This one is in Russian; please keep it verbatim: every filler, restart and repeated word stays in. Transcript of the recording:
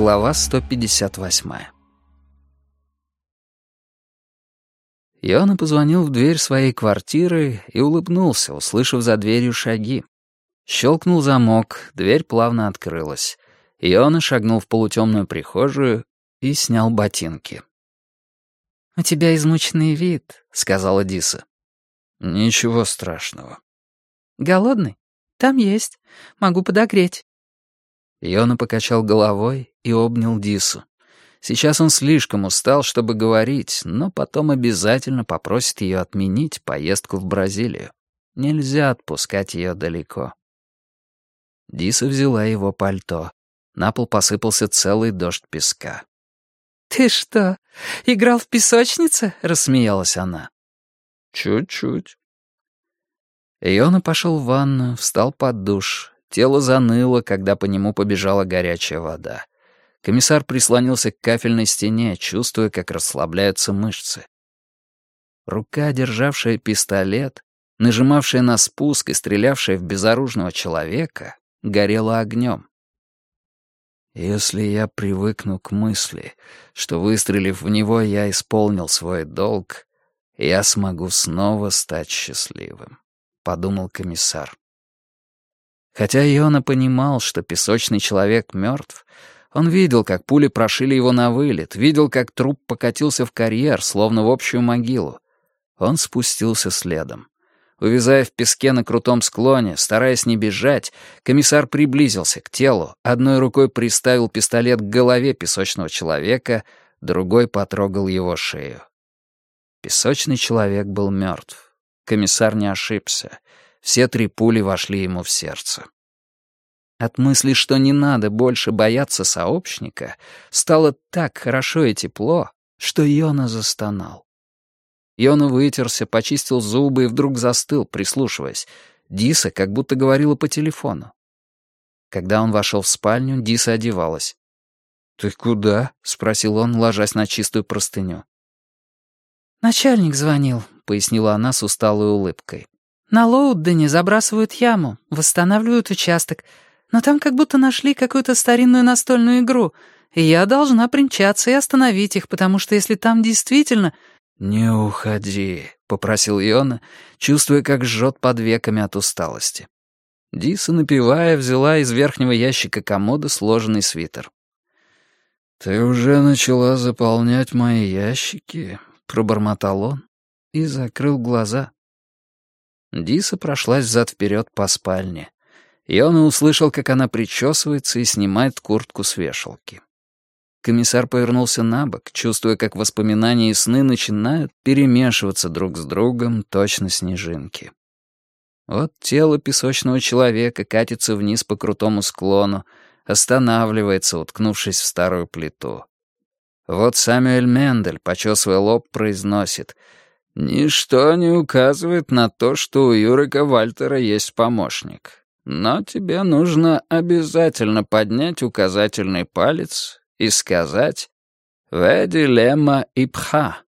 Глава сто пятьдесят восемь. Йона позвонил в дверь своей квартиры и улыбнулся, услышав за дверью шаги. Щелкнул замок, дверь плавно открылась. Йона шагнул в полутемную прихожую и снял ботинки. «У тебя измученный вид», — сказала Диса. «Ничего страшного». «Голодный? Там есть. Могу подогреть». Йона покачал головой и обнял Дису. Сейчас он слишком устал, чтобы говорить, но потом обязательно попросит ее отменить поездку в Бразилию. Нельзя отпускать ее далеко. Диса взяла его пальто. На пол посыпался целый дождь песка. «Ты что, играл в песочнице?» — рассмеялась она. «Чуть-чуть». Йона пошел в ванную, встал под душ. Тело заныло, когда по нему побежала горячая вода. Комиссар прислонился к кафельной стене, чувствуя, как расслабляются мышцы. Рука, державшая пистолет, нажимавшая на спуск и стрелявшая в безоружного человека, горела огнем. «Если я привыкну к мысли, что, выстрелив в него, я исполнил свой долг, я смогу снова стать счастливым», — подумал комиссар. Хотя Йона понимал, что песочный человек мертв, он видел, как пули прошили его на вылет, видел, как труп покатился в карьер, словно в общую могилу. Он спустился следом. Увязая в песке на крутом склоне, стараясь не бежать, комиссар приблизился к телу, одной рукой приставил пистолет к голове песочного человека, другой потрогал его шею. Песочный человек был мертв. Комиссар не ошибся. Все три пули вошли ему в сердце. От мысли, что не надо больше бояться сообщника, стало так хорошо и тепло, что Йона застонал. Йона вытерся, почистил зубы и вдруг застыл, прислушиваясь. Диса как будто говорила по телефону. Когда он вошел в спальню, Диса одевалась. «Ты куда?» — спросил он, ложась на чистую простыню. «Начальник звонил», — пояснила она с усталой улыбкой. «На Лоуддене забрасывают яму, восстанавливают участок, но там как будто нашли какую-то старинную настольную игру, и я должна примчаться и остановить их, потому что если там действительно...» «Не уходи», — попросил Йона, чувствуя, как жжет под веками от усталости. Диса, напевая, взяла из верхнего ящика комода сложенный свитер. «Ты уже начала заполнять мои ящики», — пробормотал он и закрыл глаза. Диса прошлась взад-вперед по спальне. Йона услышал, как она причесывается и снимает куртку с вешалки. Комиссар повернулся на бок, чувствуя, как воспоминания и сны начинают перемешиваться друг с другом, точно снежинки. Вот тело песочного человека катится вниз по крутому склону, останавливается, уткнувшись в старую плиту. Вот Сэмюэль Мендель, почесывая лоб, произносит: «Ничто не указывает на то, что у Юрика Вальтера есть помощник. Но тебе нужно обязательно поднять указательный палец и сказать «Ве дилемма ипха».